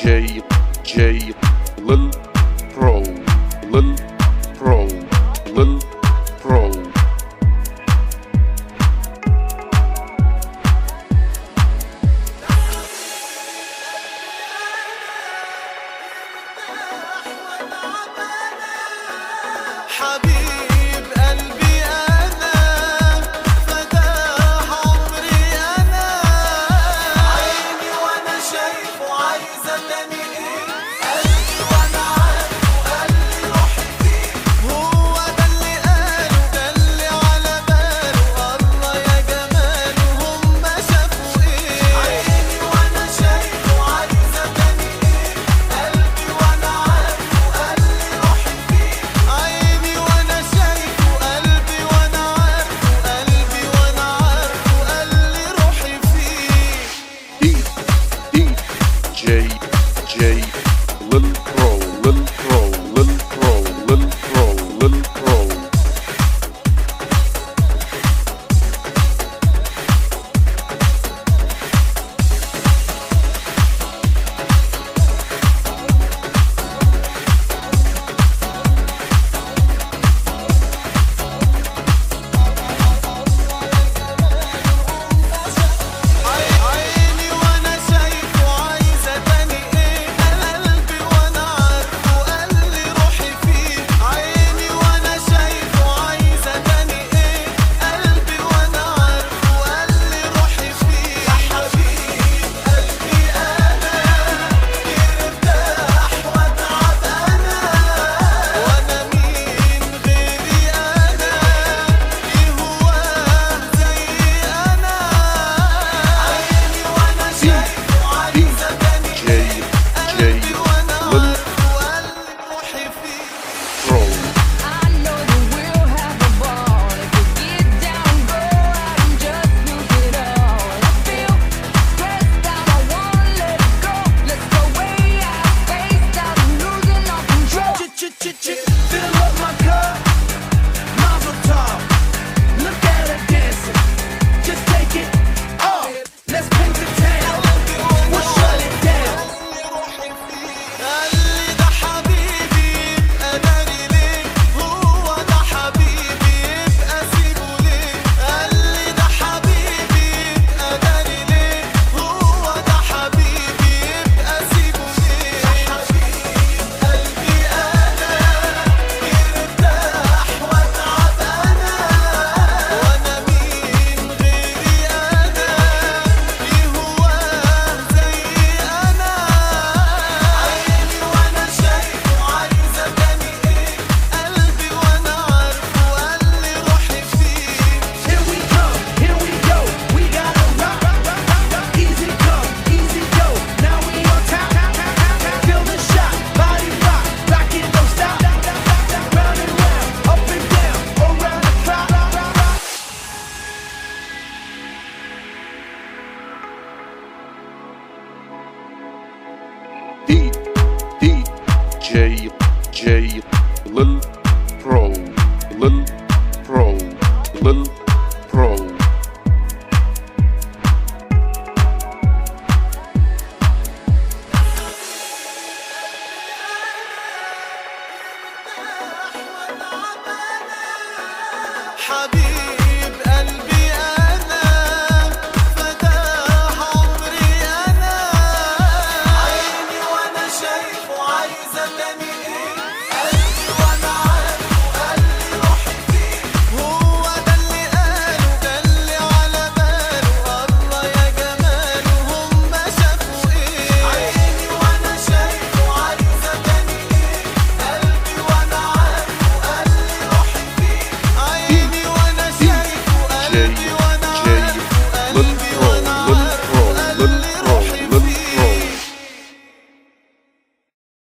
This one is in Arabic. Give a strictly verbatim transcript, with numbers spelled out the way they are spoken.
جاي جاي للبرو للبرو للبرو حبيب قلبي أنا فداه عمري أنا عيني وأنا شايفه عايزة تاني إيه قلبي وأنا عارفه قلبي روحي فيه هو ده اللي قاله ده اللي على باله الله يا جماله هما شافوا إيه عيني وأنا شايفه عايزة تاني إيه قلبي وأنا عارفه قلبي روحي فيه عيني وانا شايفه قلبي وانا عارفه قلبي وانا عارفه قلبي روحي فيه دي دي جاي جاي للبرو للبرو للبرو للبرو للبرو عيني وانا شايفه عايزة تاني ايه قلبي وانا عارفه قلبي روحي فيه عيني وانا شايفه عايزة تاني ايه قلبي وانا عارفه قلبي روحي فيه يا حبيب قلبي انا يرتاح واتعب انا وانا مين غيري انا يهواه زي انا عيني وانا شايفه عايزة تاني جاي جاي قلبي وانا عارفه قلبي روحي فيه برو I know that we'll have a ball if we get down, go out and just lose it all. I feel stressed out, I wanna let it go. Let's go way out, spaced out, I'm losing all control. Fill up my cup, Mazel tov. Look at her dancing, just take it off. Let's paint the town, we'll shut it down. قال لي ده حبيبي يبقى داري ليه هو ده حبيبي يبقى سيبه ليه قال لي ده حبيبي يبقى داري ليه هو ده حبيبي يبقى سيبه ليه يا حبيب قلبي أنا يرتاح واتعب أنا وأنا مين غيري أنا يهواه زي أنا عيني وأنا شايفه عايزة تاني إيه قلبي وأنا عارفه قلبي روحي فيه Here we come, here we go, we gotta rock, easy come, easy go, now we on top, feel the shot, body rock, rock it, don't stop, round and round, up and down, around the clock. دي دي جاي جاي للبرو للبرو للبرو حبيبي